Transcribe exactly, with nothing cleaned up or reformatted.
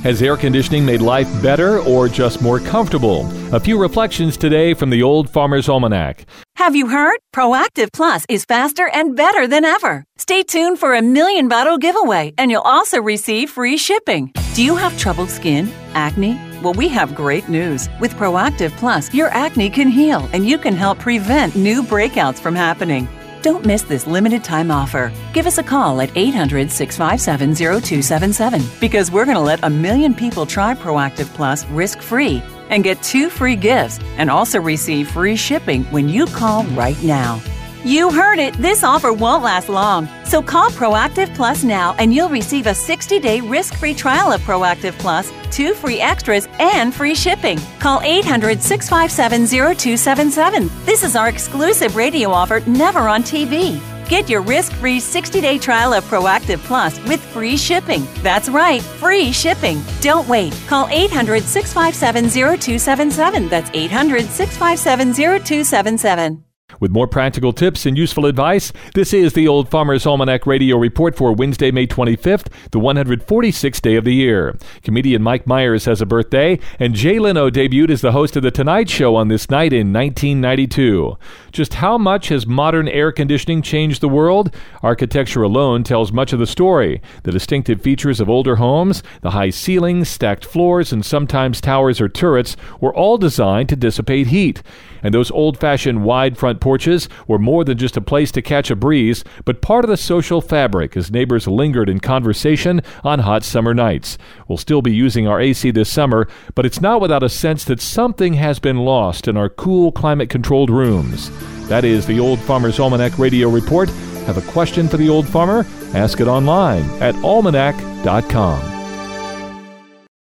Has air conditioning made life better or just more comfortable? A few reflections today from the Old Farmer's Almanac. Have you heard? Proactive Plus is faster and better than ever. Stay tuned for a million bottle giveaway, and you'll also receive free shipping. Do you have troubled skin? Acne? Well, we have great news. With Proactive Plus, your acne can heal, and you can help prevent new breakouts from happening. Don't miss this limited time offer. Give us a call at eight hundred, six five seven, zero two seven seven because we're going to let a million people try Proactive Plus risk-free and get two free gifts and also receive free shipping when you call right now. You heard it. This offer won't last long. So call Proactive Plus now and you'll receive a sixty-day risk-free trial of Proactive Plus, two free extras, and free shipping. Call eight hundred, six five seven, zero two seven seven. This is our exclusive radio offer, never on T V. Get your risk-free sixty-day trial of Proactive Plus with free shipping. That's right, free shipping. Don't wait. Call eight hundred, six five seven, zero two seven seven. That's eight hundred, six five seven, zero two seven seven. With more practical tips and useful advice, this is the Old Farmer's Almanac Radio Report for Wednesday, May twenty-fifth, the one hundred forty-sixth day of the year. Comedian Mike Myers has a birthday, and Jay Leno debuted as the host of The Tonight Show on this night in nineteen ninety-two. Just how much has modern air conditioning changed the world? Architecture alone tells much of the story. The distinctive features of older homes, the high ceilings, stacked floors, and sometimes towers or turrets were all designed to dissipate heat. And those old-fashioned wide front porches were more than just a place to catch a breeze, but part of the social fabric as neighbors lingered in conversation on hot summer nights. We'll still be using our A C this summer, but it's not without a sense that something has been lost in our cool, climate-controlled rooms. That is the Old Farmer's Almanac Radio Report. Have a question for the Old Farmer? Ask it online at almanac dot com.